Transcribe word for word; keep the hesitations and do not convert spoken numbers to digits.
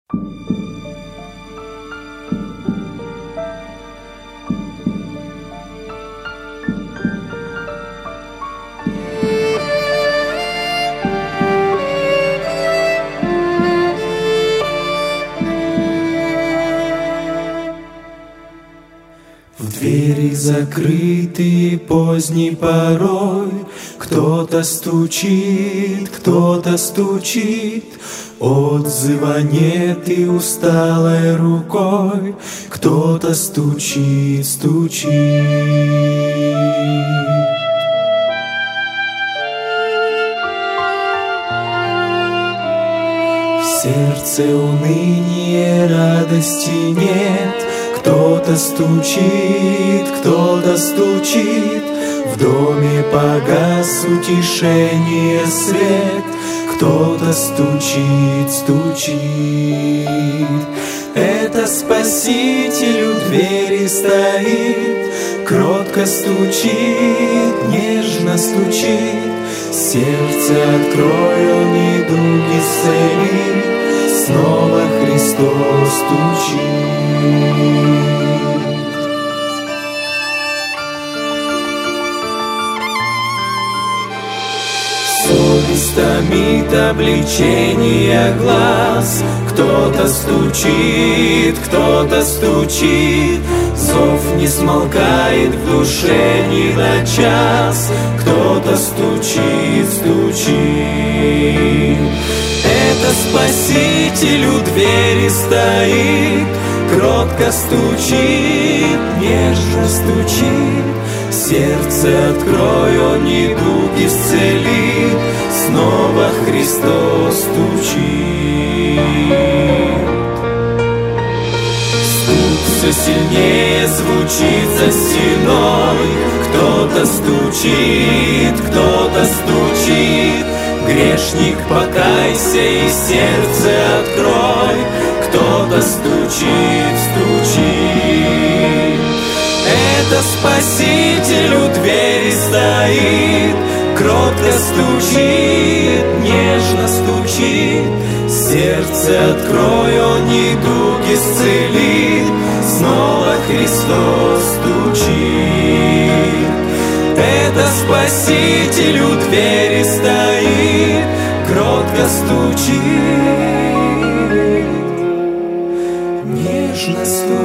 Двери закрытые поздней порой, кто-то стучит, кто-то стучит, отзыва нет и усталой рукой кто-то стучит, стучит. В сердце уныние, радости нет. Кто-то стучит, кто-то стучит, в доме погас утешение свет. Кто-то стучит, стучит. Это Спаситель у двери стоит, кротко стучит, нежно стучит. Сердце открой, он недуги исцелит, снова Христос стучит. Совесть томит обличения глаз, кто-то стучит, кто-то стучит, зов не смолкает в душе ни на час, кто-то стучит, стучит. Это Спаситель у двери стоит, кротко стучит, нежно стучит. Сердце открой, он недуг исцелит, снова Христос стучит. Стук все сильнее звучит за стеной, кто-то стучит, кто-то стучит. Грешник, покайся и сердце открой, кто-то стучит, стучит. Это Спаситель у двери стоит, кротко стучит, нежно стучит. Сердце открой, он недуг исцелит, снова Христос стучит. Это Спаситель у двери стоит, кротко стучит, нежно стучит.